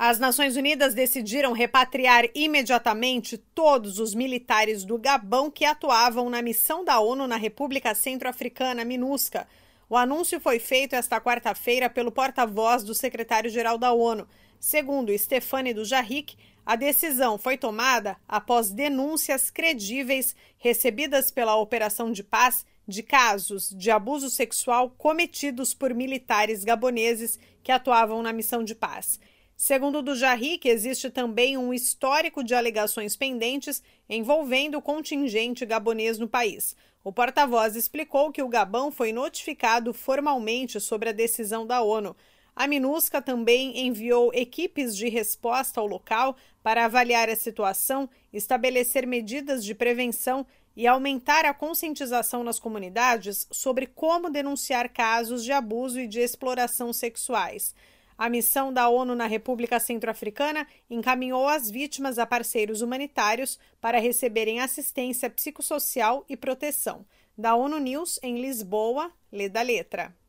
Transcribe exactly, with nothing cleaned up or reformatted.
As Nações Unidas decidiram repatriar imediatamente todos os militares do Gabão que atuavam na missão da ONU na República Centro-Africana, MINUSCA. O anúncio foi feito esta quarta-feira pelo porta-voz do secretário-geral da ONU. Segundo Stéphane Dujarric, a decisão foi tomada após denúncias credíveis recebidas pela Operação de Paz de casos de abuso sexual cometidos por militares gaboneses que atuavam na missão de paz. Segundo Dujarric, existe também um histórico de alegações pendentes envolvendo o contingente gabonês no país. O porta-voz explicou que o Gabão foi notificado formalmente sobre a decisão da ONU. A MINUSCA também enviou equipes de resposta ao local para avaliar a situação, estabelecer medidas de prevenção e aumentar a conscientização nas comunidades sobre como denunciar casos de abuso e de exploração sexuais. A missão da ONU na República Centro-Africana encaminhou as vítimas a parceiros humanitários para receberem assistência psicossocial e proteção. Da ONU News, em Lisboa, lê da letra.